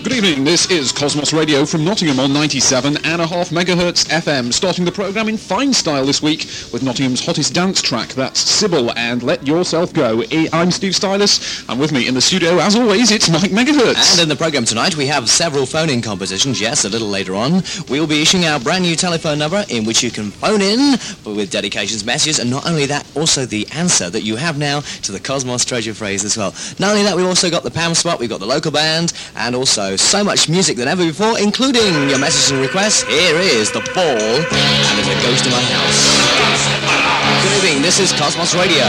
Good evening, this is Cosmos Radio from Nottingham on 97.5 MHz FM, starting the programme in fine style this week with Nottingham's hottest dance track, that's Sybil and Let Yourself Go. I'm Steve Stylis, and with me in the studio, as always, it's Mike Megahertz. And in the programme tonight, we have several phone-in competitions. Yes, a little later on, we'll be issuing our brand new telephone number in which you can phone in with dedications, messages, and not only that, also the answer that you have now to the Cosmos treasure phrase as well. Not only that, we've also got the Pam spot, we've got the local band, and also so much music than ever before, including your messages and requests. Here is The Ball, and there's a ghost in my house. Good evening, this is Cosmos Radio.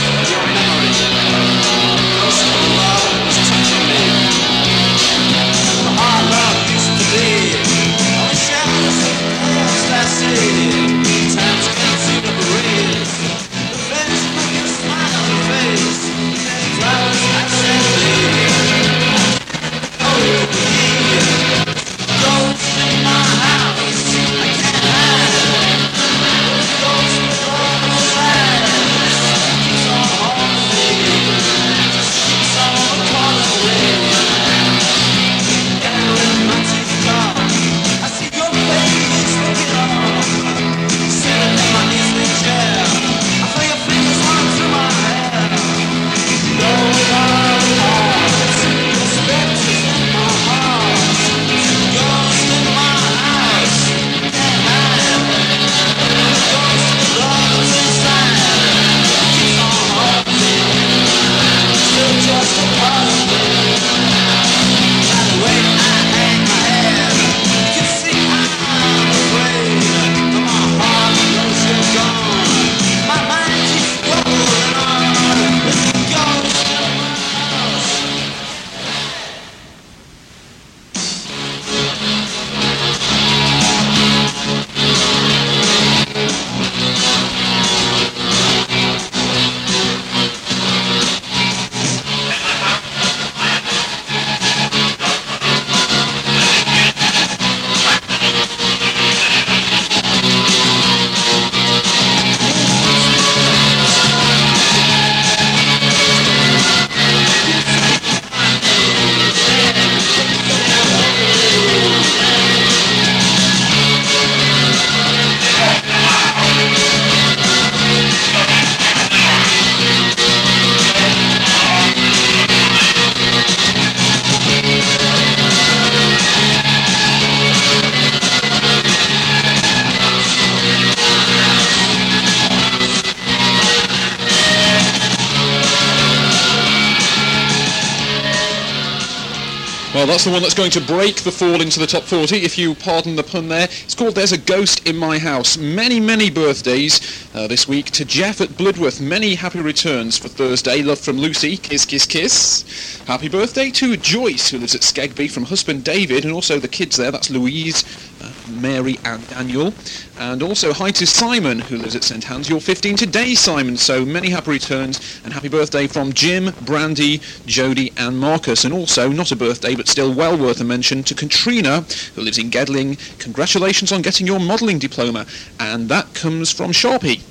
Well, that's the one that's going to break the fall into the top 40, if you pardon the pun there. It's called There's a Ghost in My House. Many, many birthdays this week to Jeff at Bloodworth. Many happy returns for Thursday. Love from Lucy. Kiss, kiss, kiss. Happy birthday to Joyce, who lives at Skegby, from husband David, and also the kids there. That's Louise, Mary and Daniel. And also hi to Simon, who lives at St Hans. You're 15 today, Simon. So many happy returns and happy birthday from Jim, Brandy, Jody and Marcus. And also, not a birthday, but still well worth a mention, to Katrina, who lives in Gedling. Congratulations on getting your modelling diploma. And that comes from Sharpie.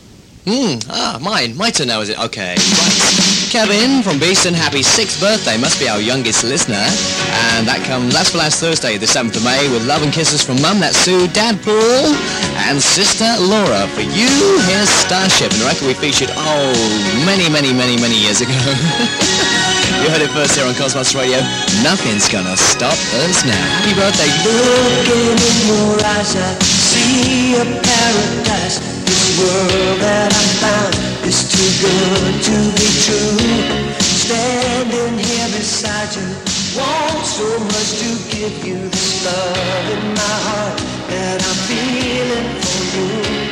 Mine. My turn now, is it? Okay, right. Kevin from Beeston, happy 6th birthday. Must be our youngest listener. And that's for last Thursday, the 7th of May, with love and kisses from Mum, that's Sue, Dad Paul, and Sister Laura. For you, here's Starship, and the record we featured, many, many, many, many years ago. You heard it first here on Cosmos Radio. Nothing's gonna stop us now. Happy birthday. Looking in your eyes, I see a paradise. This world that I found is too good to be true. Standing here beside you, want so much to give you this love in my heart that I'm feeling for you.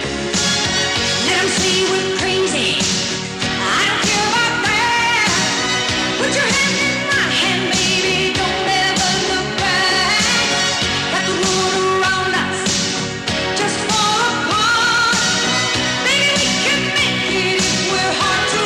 Let 'em say we're crazy. I don't care about that. Put your hand in my hand, baby. Don't ever look back. Let the world around us just fall apart. Maybe we can make it if we're heart to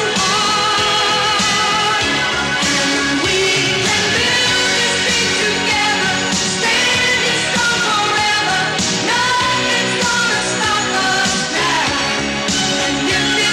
heart. And we can build this thing together, standing strong forever. Nothing's gonna stop us now. And if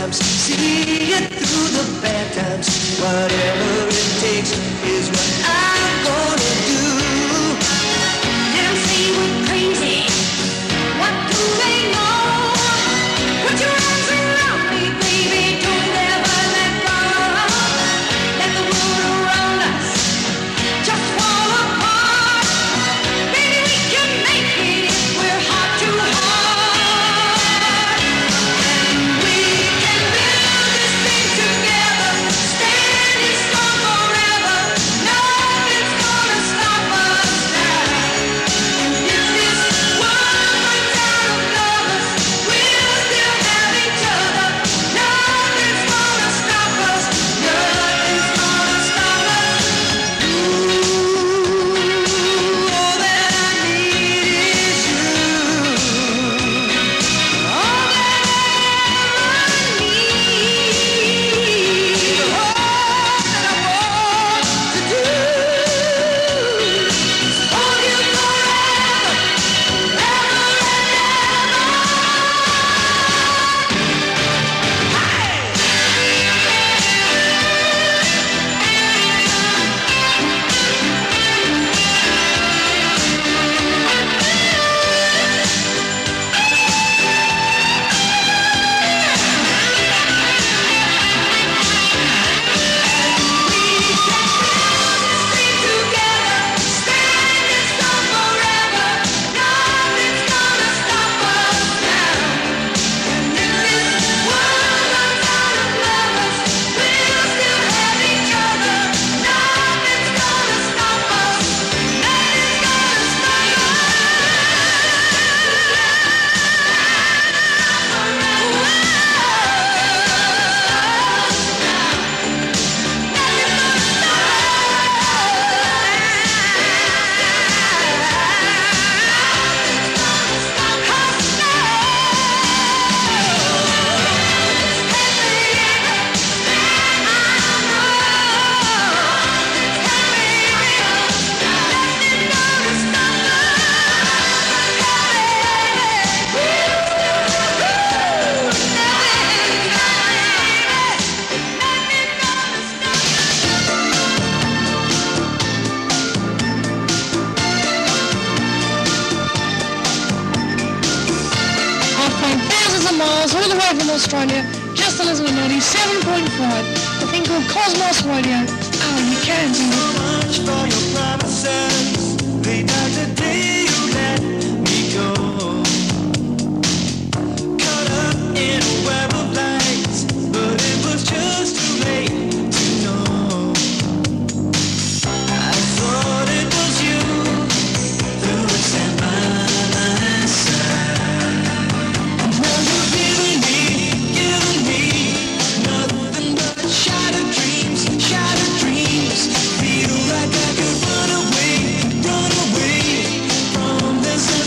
times, see it through the bad times. Whatever it takes is what I'm gonna do. Let them say we're crazy. What do they know? Put your arms around me, baby. Don't ever let go. Let the world around us just fall apart. Baby, we can make it if we're heart to heart. And we can build this thing together, standing strong forever. Nothing's gonna stop us now. And if this world runs out of lovers, we'll still have each other. Nothing's gonna stop us. Nothing's gonna stop us. Ooh, all that I need is you. All that I need. All that I want to do is hold you forever, forever and I've flown thousands of miles all the way from Australia just to listen to 97.5, a thing called Cosmos Radio. Oh, you can do it. Much for your promises. They died the day you let me go. Caught up in a web of lights, but it was just too late to know. I thought it was you who would stand by my side. Now you're giving me nothing but shattered dreams. Feel like I could run away from this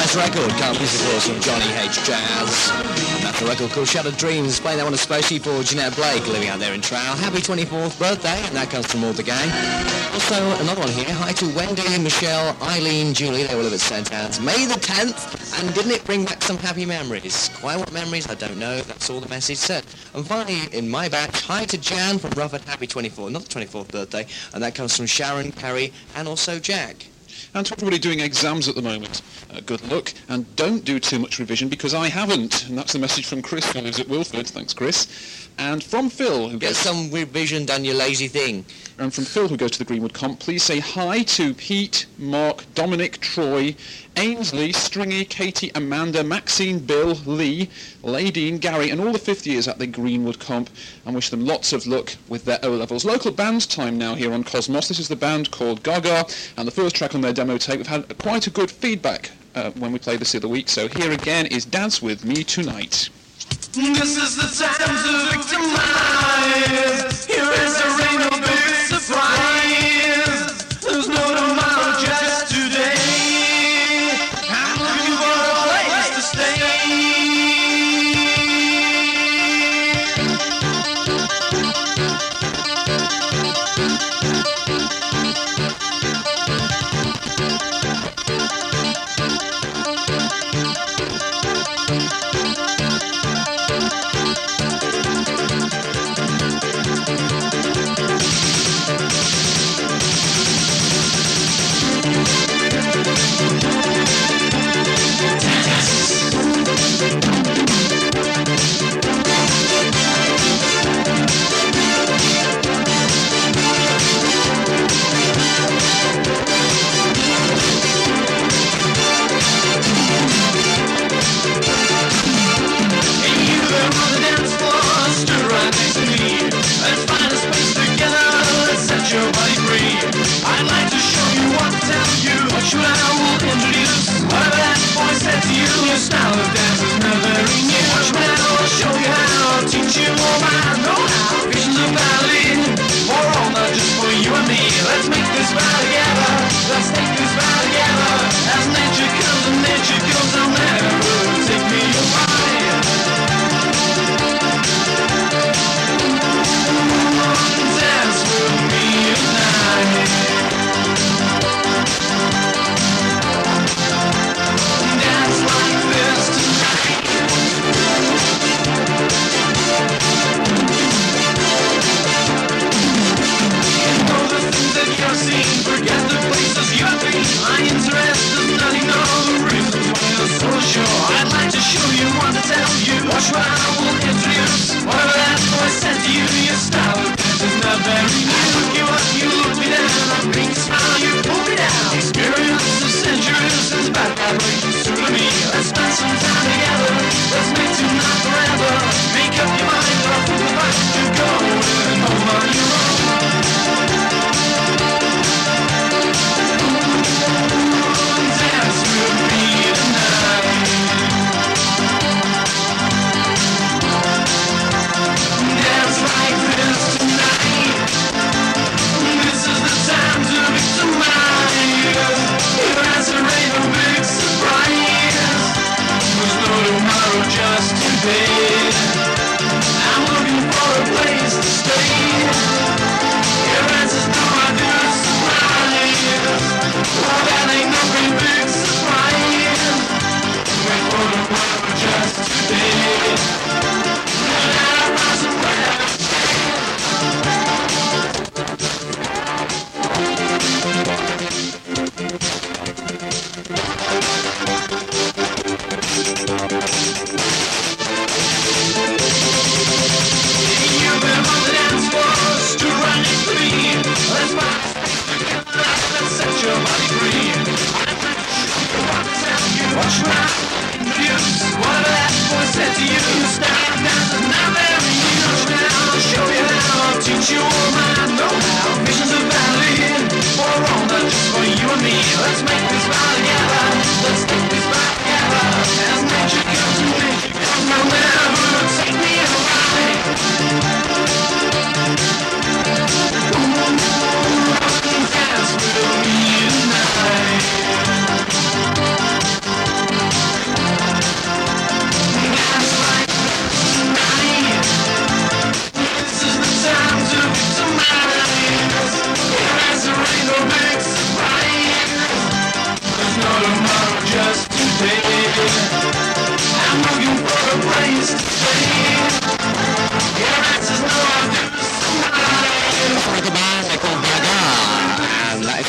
nice record, Can't Miss the Course from Johnny H. Jazz. And that's a record called Shattered Dreams, playing that one especially for Jeanette Blake, living out there in Trowell. Happy 24th birthday, and that comes from all the gang. Also, another one here. Hi to Wendy, Michelle, Eileen, Julie, they all live at St. Anne's. May the 10th, and didn't it bring back some happy memories? Quite what memories, I don't know. That's all the message said. And finally, in my batch, hi to Jan from Rufford, happy 24th, not the 24th birthday, and that comes from Sharon, Perry, and also Jack. And to everybody doing exams at the moment, good luck, and don't do too much revision because I haven't. And that's the message from Chris, who lives at Wilford. Thanks, Chris. And from Phil, who Get some revision done, you lazy thing. And from Phil, who goes to the Greenwood Comp, please say hi to Pete, Mark, Dominic, Troy, Ainsley, Stringy, Katie, Amanda, Maxine, Bill, Lee, Ladine, Gary, and all the fifth years at the Greenwood Comp, and wish them lots of luck with their O-levels. Local band time now here on Cosmos. This is the band called Gaga, and the first track on their demo tape. We've had quite a good feedback when we played this the other week, so here again is Dance With Me Tonight. This is the time to victimize. Here is a rain of big surprise. There's no tomorrow, just today. I'm looking for a place to stay.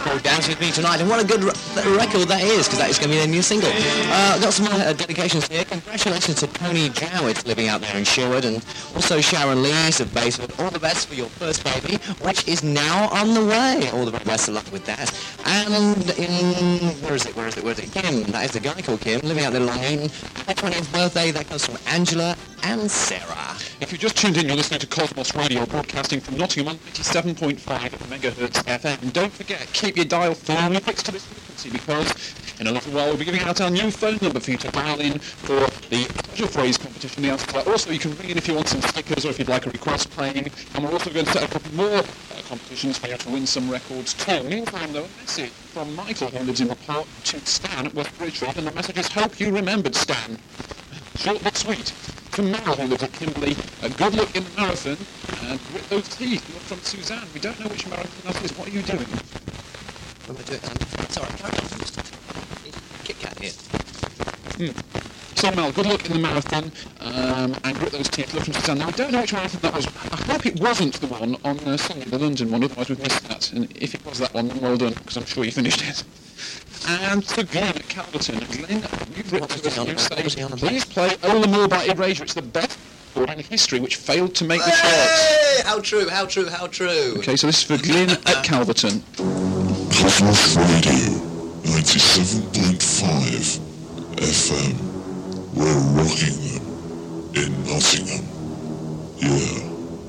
called Dance With Me Tonight, and what a good record that is, because that is going to be their new single. Got some dedications here. Congratulations to Tony Jowett living out there in Sherwood, and also Sharon Lees of Bayswood. All the best for your first baby, which is now on the way. All the very best of luck with that. And in, where is it? Kim, that is the guy called Kim, living out there in Long Eaton. Their 20th birthday, that comes from Angela and Sarah. If you've just tuned in, you're listening to Cosmos Radio, broadcasting from Nottingham on 97.5 megahertz FM. And don't forget, keep your dial firmly fixed to this frequency, because in a little while we'll be giving out our new phone number for you to dial in for the Pleasure Phrase competition. The answer to that. Also, you can ring in if you want some stickers or if you'd like a request playing. And we're also going to set a couple more competitions for you to win some records too. Meantime, though, a message from Michael, who lives in Report, to Stan at West Bridgeford, and the message is, hope you remembered Stan. Short but sweet. To Mel, who lives at Kimberley, good luck in the marathon, and grit those teeth. Look from Suzanne. We don't know which marathon that is. What are you doing? What am I doing? Sorry, carry on. Kit Kat here. So Mel, good luck in the marathon, and grit those teeth. Look from Suzanne. Now, I don't know which marathon that was. I hope it wasn't the one on Sunday, the London one, otherwise we've missed that. And if it was that one, then well done, because I'm sure you finished it. And to Glenn at Calverton. Glenn, you've written to us and you say, please play Ola by Erasure. It's the best record in history which failed to make the charts. Hey! How true. Okay, so this is for Glenn at Calverton. Cosmos Radio 97.5 FM. We're rocking them in Nottingham. Yeah.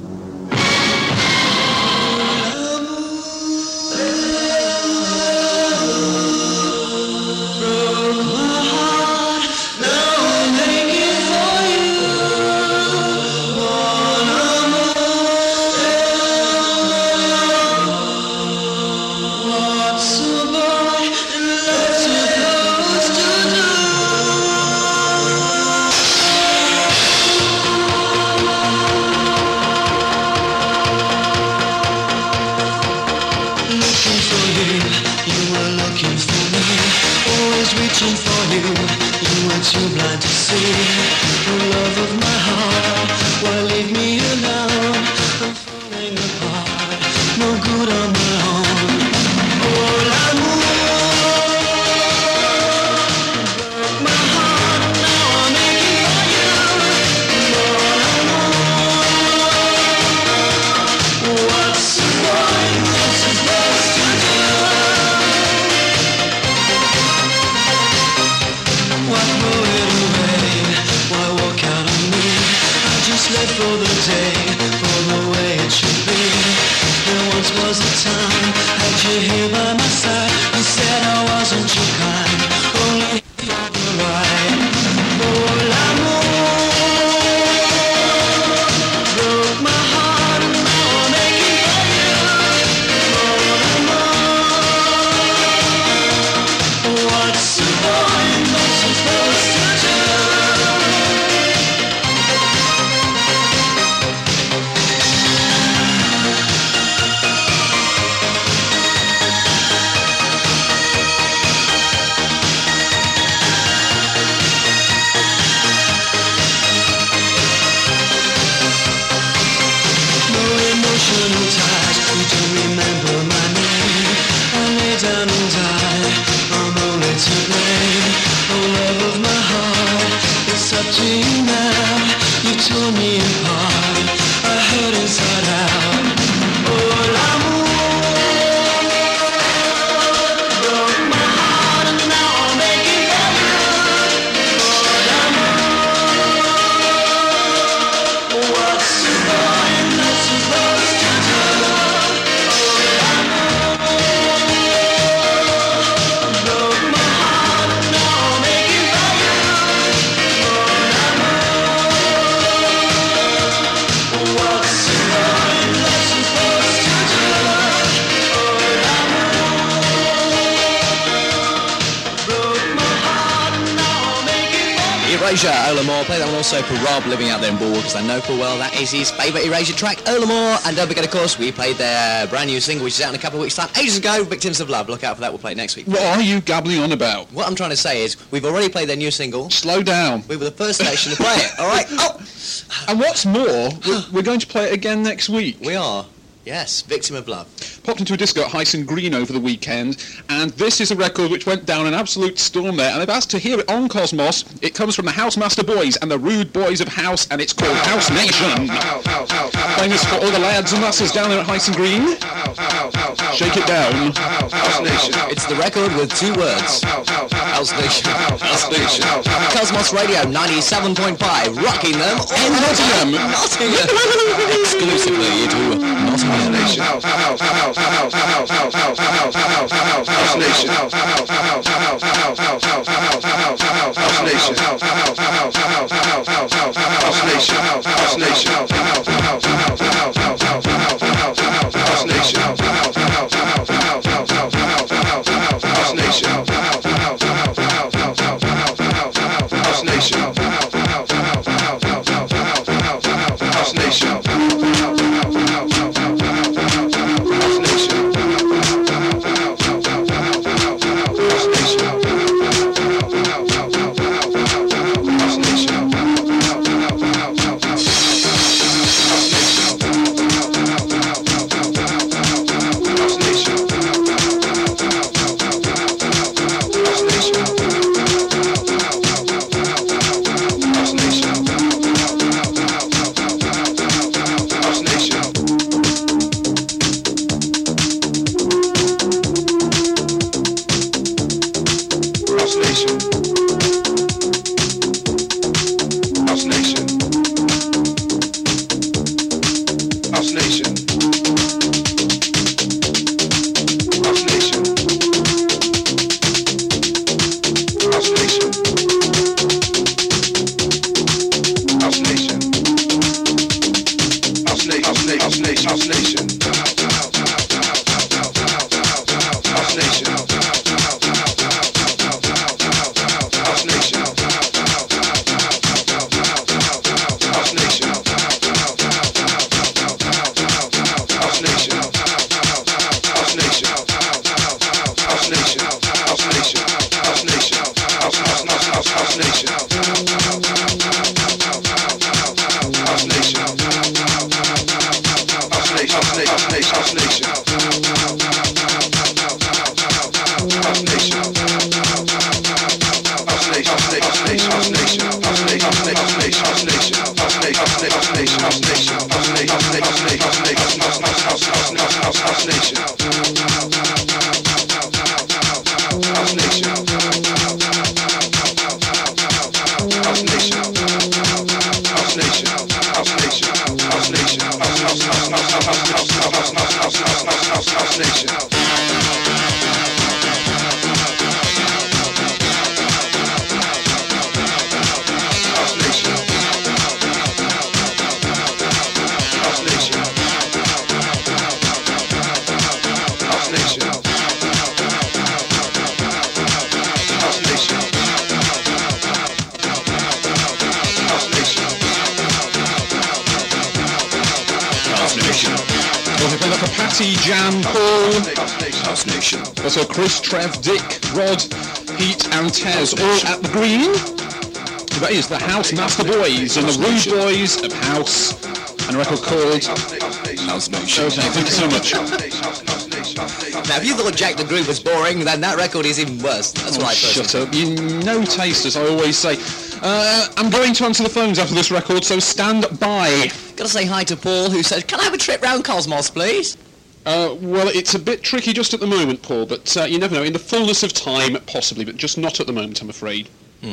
Erasure, Ola Moore. Play that one also for Rob, living out there in Bulwark, because I know full well that is his favourite Erasure track, Ola Moore. And don't forget, of course, we played their brand new single, which is out in a couple of weeks' time, ages ago, Victims of Love. Look out for that, we'll play it next week. What are you gabbling on about? What I'm trying to say is, we've already played their new single. Slow down. We were the first station to play it, alright? Oh! And what's more, we're going to play it again next week. We are. Yes, Victim of Love. popped into a disco at Hyson Green over the weekend, and this is a record which went down an absolute storm there, and they've asked to hear it on Cosmos. It comes from the Housemaster Boys and the Rude Boys of House, and it's called House Nation. Playing this for all the lads and lasses down there at Hyson Green. Shake it down. It's the record with 2 words. House Nation. House Nation. Cosmos Radio 97.5, rocking them in Nottingham. Exclusively to Nottingham. Jan, Paul, also Chris, Trev, Dick, Rod, Pete and Tez, all at the Green. That is the Housemaster Boys and the Rude Boys of House, and a record called House Nation. Okay, thank you so much. Now, if you thought Jack the Group was boring, then that record is even worse. That's what I shut up. You no taste, as I always say. I'm going to answer the phones after this record, so stand by. Got to say hi to Paul, who said, "Can I have a trip round Cosmos, please?" Well, it's a bit tricky just at the moment, Paul, but you never know. In the fullness of time, possibly, but just not at the moment, I'm afraid.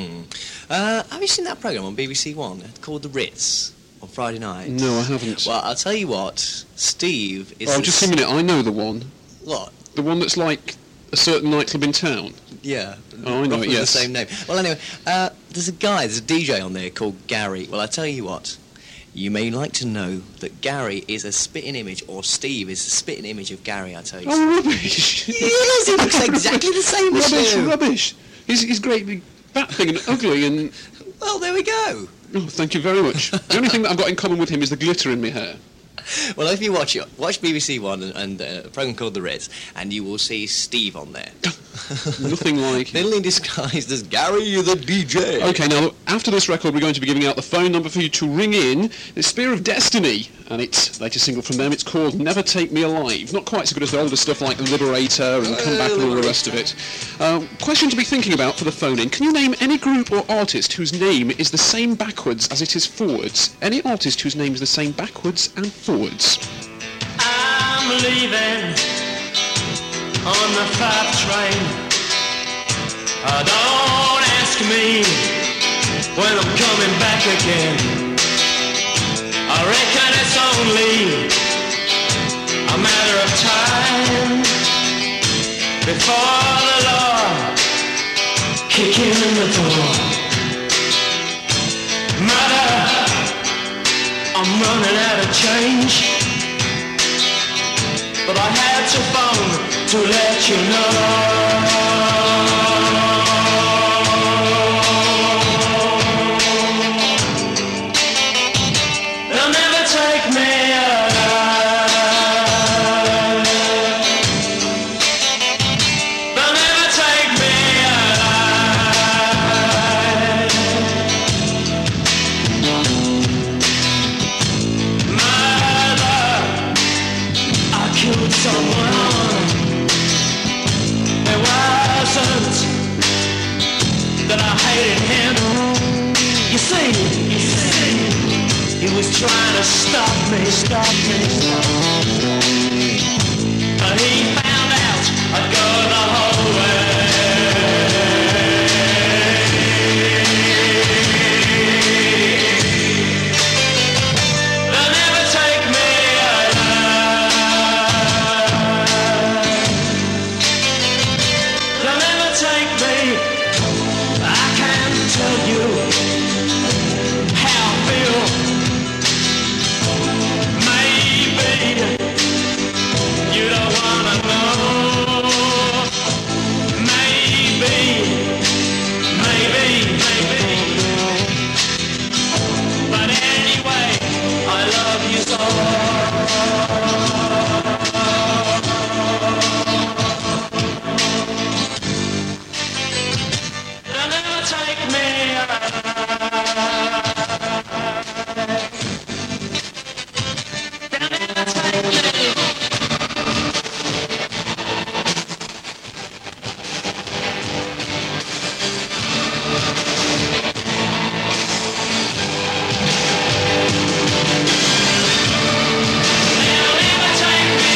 Have you seen that programme on BBC One called The Ritz on Friday night? No, I haven't. Well, I'll tell you what, Steve is... Oh, just a minute, I know the one. What? The one that's like a certain nightclub in town. Yeah. Oh, I know it, yes. The same name. Well, anyway, there's a DJ on there called Gary. Well, I tell you what, you may like to know that Gary is a spitting image, or Steve is a spitting image of Gary, I tell you. Oh, rubbish! Yes, he looks exactly the same as you. Rubbish! He's great big fat thing and ugly and... Well, there we go. Oh, thank you very much. The only thing that I've got in common with him is the glitter in my hair. Well, if you watch BBC One and a programme called The Ritz, and you will see Steve on there. Nothing like it. Thinly disguised as Gary the DJ. Okay, now, after this record, we're going to be giving out the phone number for you to ring in. It's Spear of Destiny, and it's latest single from them. It's called Never Take Me Alive. Not quite so good as the older stuff like Liberator and Come Back and all the rest of it. Question to be thinking about for the phone-in. Can you name any group or artist whose name is the same backwards as it is forwards? Any artist whose name is the same backwards and forwards? I'm leaving on the 5 train. Don't ask me when I'm coming back again. I reckon it's only a matter of time before the Lord kick in the door. Mother, I'm running out of change, but I had to phone to let you know. They'll never take me alive. They'll never take me alive. Mother, I killed someone. It wasn't that I hated him. You see, he was trying to stop me. But he found out I'd go the whole way. They'll never take me alive. They'll never take me. I can't tell you how I feel. Maybe you don't wanna know. Maybe. But anyway, I love you so. They'll never take me alive. They'll never take me. They'll never take me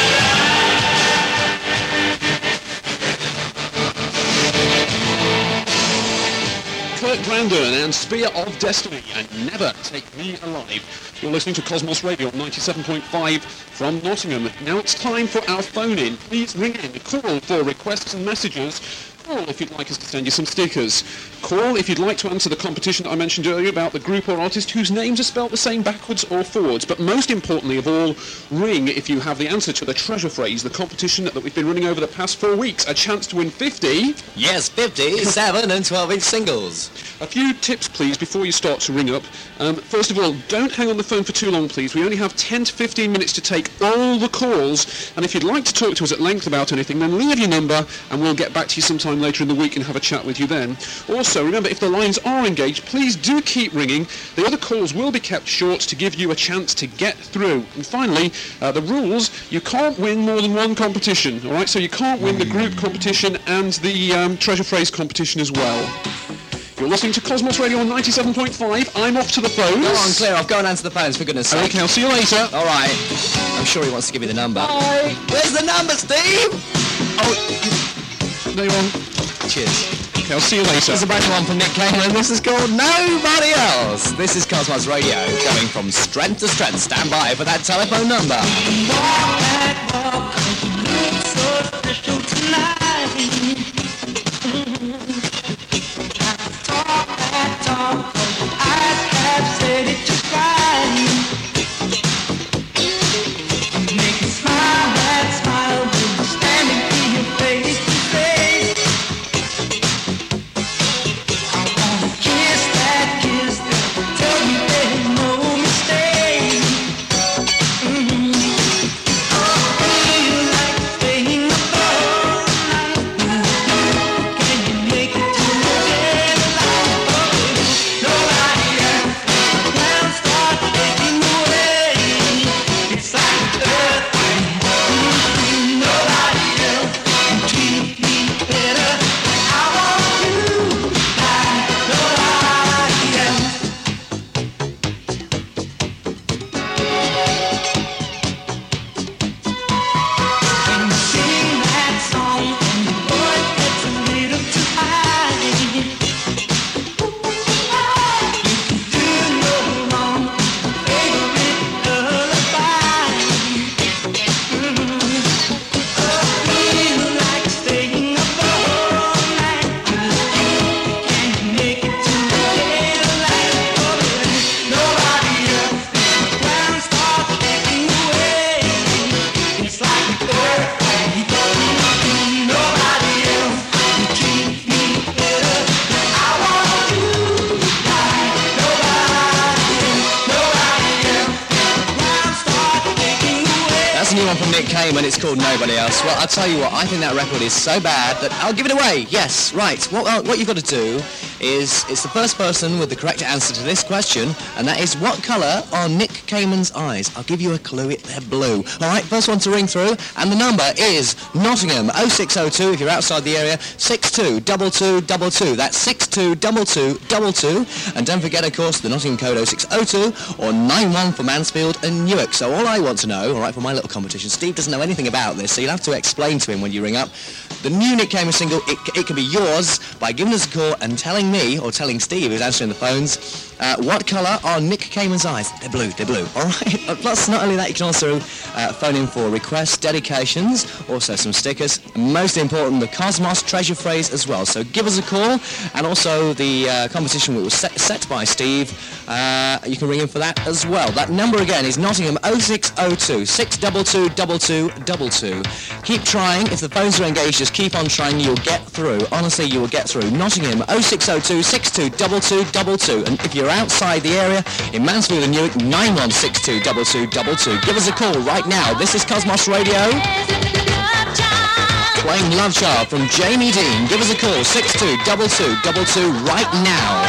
Kurt Brandon and Spear of Destiny and Never Take Me Alive. You're listening to Cosmos Radio 97.5 from Nottingham. Now it's time for our phone-in. Please ring in, call for requests and messages. Call if you'd like us to send you some stickers. Call if you'd like to answer the competition that I mentioned earlier about the group or artist whose names are spelt the same backwards or forwards. But most importantly of all, ring if you have the answer to the treasure phrase, the competition that we've been running over the past 4 weeks. A chance to win 50. Yes, 50, 7 and 12-inch singles. A few tips, please, before you start to ring up. First of all, don't hang on the phone for too long, please. We only have 10 to 15 minutes to take all the calls. And if you'd like to talk to us at length about anything, then leave your number and we'll get back to you sometime later in the week and have a chat with you then. Also, remember, if the lines are engaged, please do keep ringing. The other calls will be kept short to give you a chance to get through. And finally, the rules, you can't win more than one competition, all right? So you can't win the group competition and the treasure phrase competition as well. You're listening to Cosmos Radio on 97.5. I'm off to the phones. Go on, clear off. Go and answer the phones, for goodness sake. Okay, I'll see you later. All right. I'm sure he wants to give me the number. Bye. Where's the number, Steve? Oh, there you are. Cheers. Okay, I'll see you later. This is a brand new one from Nick Cave, and this is called Nobody Else. This is Cosmos Radio, going from strength to strength. Stand by for that telephone number. Like staying above. from Nick Cayman. It's called Nobody Else. Well, I'll tell you what, I think that record is so bad that I'll give it away. Yes, right. What you've got to do is, it's the first person with the correct answer to this question, and that is, what colour are Nick Cayman's eyes? I'll give you a clue. They're blue. All right, first one to ring through, and the number is Nottingham 0602 if you're outside the area, 622222. That's 622222. And don't forget, of course, the Nottingham code 0602 or 91 for Mansfield and Newark. So all I want to know, all right, for my little competition, Steve doesn't know anything about this, so you'll have to explain to him when you ring up. The new Nick Cayman single, it can be yours by giving us a call and telling me, or telling Steve, who's answering the phones, what colour are Nick Cayman's eyes? They're blue, all right? Plus, not only that, you can also phone in for requests, dedications, also some stickers, and most important, the Cosmos treasure phrase as well. So give us a call, and also the competition was set by Steve. You can ring in for that as well. That number again is Nottingham 0602 6222222. Keep trying. If the phones are engaged, just keep on trying. You'll get through. Honestly, you will get through. Nottingham 0602 6222222. And if you're outside the area, in Mansfield and Newark, 91622222. Give us a call right now. This is Cosmos Radio. Playing Love Child from Jamie Dean. Give us a call, 622222 right now.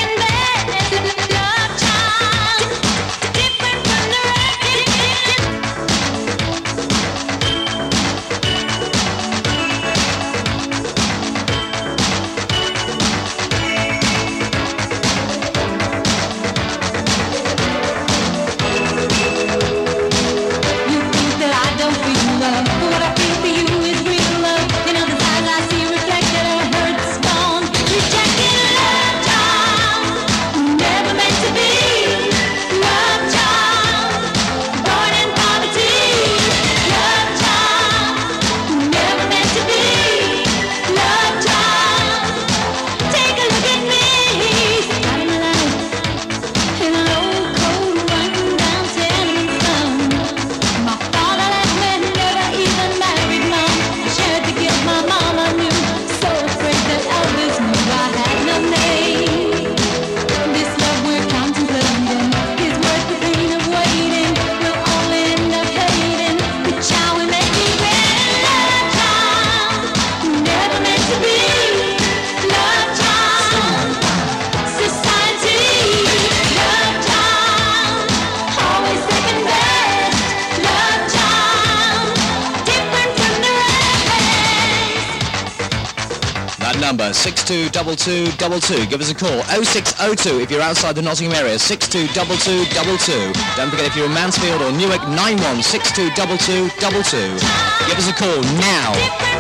Number 622222. Give us a call, 0602 if you're outside the Nottingham area, 622222. Don't forget, if you're in Mansfield or Newark, 91622222. Give us a call now.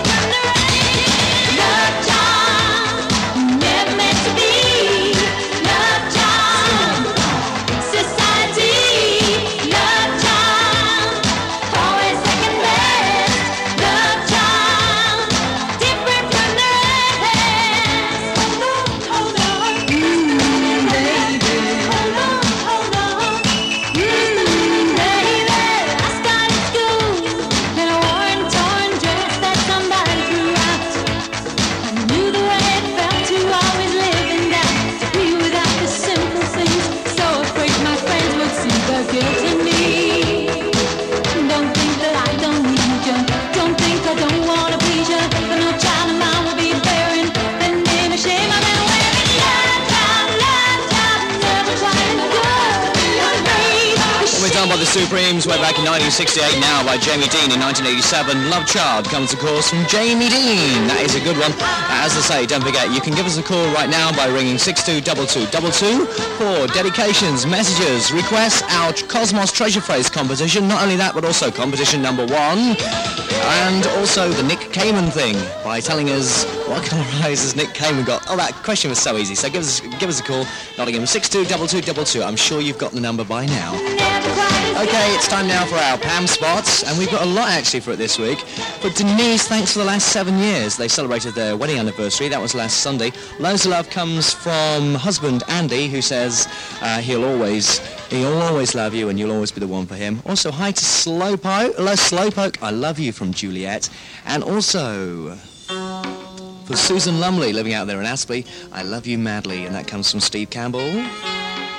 By the Supremes way back in 1968, now by Jamie Dean in 1987. Love Child comes, of course, from Jamie Dean. That is a good one. As I say, don't forget, you can give us a call right now by ringing 622222 for dedications, messages, requests, our Cosmos Treasure Phrase competition. Not only that, but also competition number 1. And also the Nick Cayman thing by telling us what colour eyes has Nick Cayman got. Oh, that question was so easy. So give us a call, Nottingham 622222. I'm sure you've got the number by now. Okay, it's time now for our Pam Spots, and we've got a lot actually for it this week. But Denise, thanks for the last 7 years. They celebrated their wedding anniversary. That was last Sunday. Loads of love comes from husband Andy, who says he'll always love you and you'll always be the one for him. Also, hi to Slowpoke. I love you from Juliet. And also for Susan Lumley, living out there in Aspey, I love you madly. And that comes from Steve Campbell.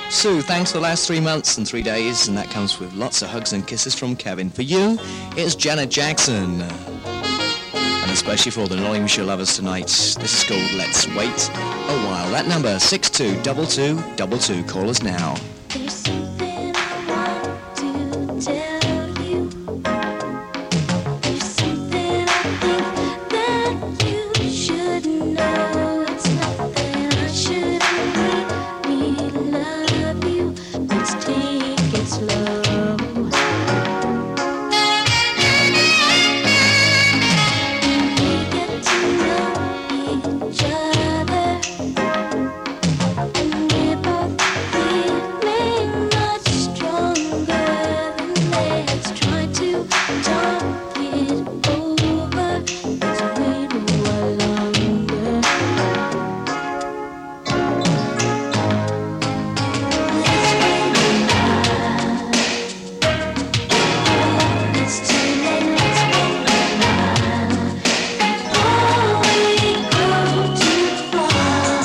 Sue, thanks for the last 3 months and 3 days, and that comes with lots of hugs and kisses from Kevin. For you, it's Janet Jackson. And especially for all the Nottinghamshire lovers tonight, this is called Let's Wait a While. That number, 622222. Call us now. There's something I want to tell you. There's something I think that you should know. It's nothing I shouldn't really love you. Let's take it slow. We get to know each other, and we're both feeling much stronger. Let's try to talk it over. Let's wait a while longer. It's too late. Let's wait a while before we go too far.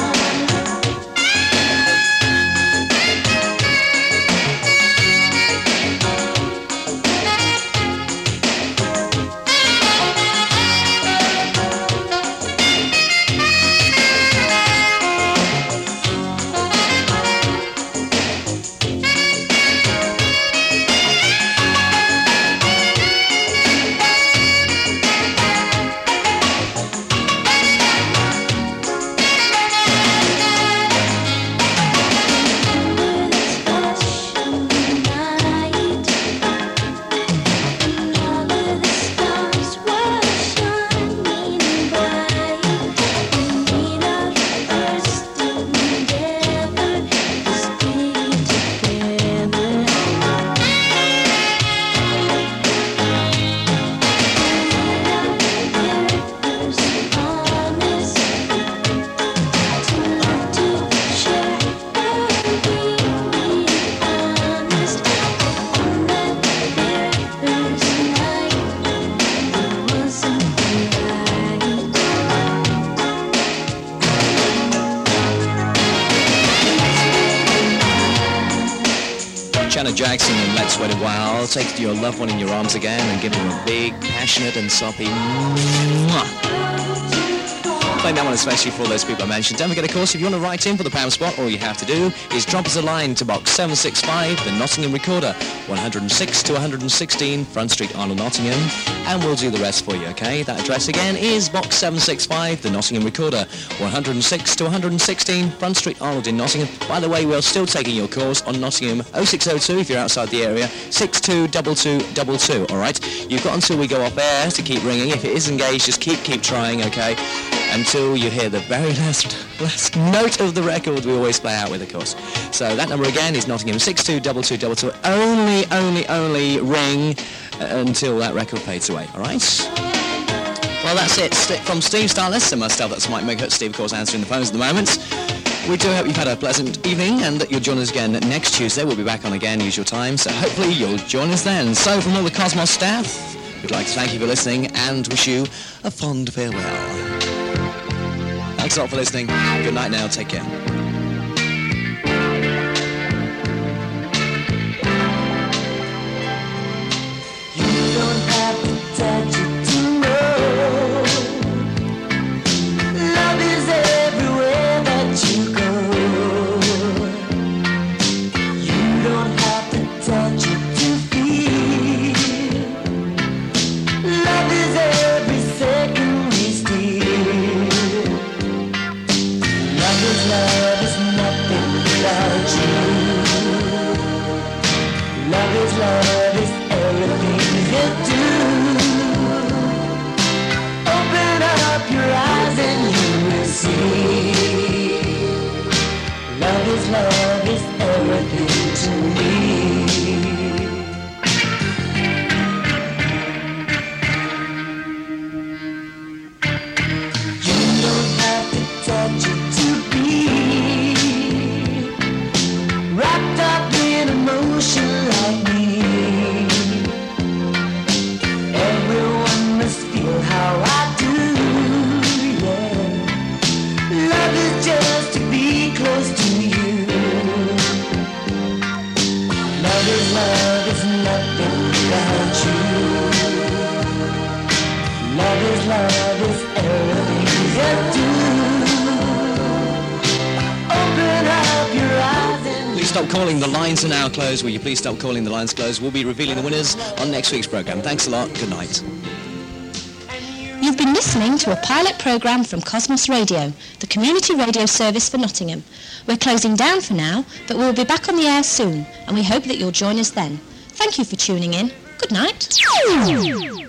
Janet Jackson and Let's Wait a While. Take your loved one in your arms again and give him a big, passionate and soppy mwah. Playing that one especially for all those people I mentioned. Don't forget, of course, if you want to write in for the Pam Spot, all you have to do is drop us a line to box 765, the Nottingham Recorder, 106 to 116 Front Street, Arnold, Nottingham, and we'll do the rest for you, okay? That address again is box 765, the Nottingham Recorder, 106 to 116 Front Street, Arnold in Nottingham. By the way, we're still taking your calls on Nottingham 0602 if you're outside the area, 622222, all right? You've got until we go off air to keep ringing. If it is engaged, just keep trying, okay? Until you hear the very last note of the record we always play out with, of course. So that number again is Nottingham 622222. Only ring until that record fades away, all right? Well, that's it from Steve Starless and myself. That's Mike Megert. Steve, of course, answering the phones at the moment. We do hope you've had a pleasant evening and that you'll join us again next Tuesday. We'll be back on again, usual time, so hopefully you'll join us then. So from all the Cosmos staff, we'd like to thank you for listening and wish you a fond farewell. Thanks a lot for listening. Good night now. Take care. You don't have to touch it to know. Love is everywhere that you go. You don't have to touch it to feel. Love is every second we steal. Love is love. 'cause love is everything you do. Open up your eyes and Please stop calling. The lines are now closed. Will you please stop calling? The lines closed. We'll be revealing the winners on next week's programme. Thanks a lot. Good night. You've been listening to a pilot programme from Cosmos Radio, the community radio service for Nottingham. We're closing down for now, but we'll be back on the air soon, and we hope that you'll join us then. Thank you for tuning in. Good night.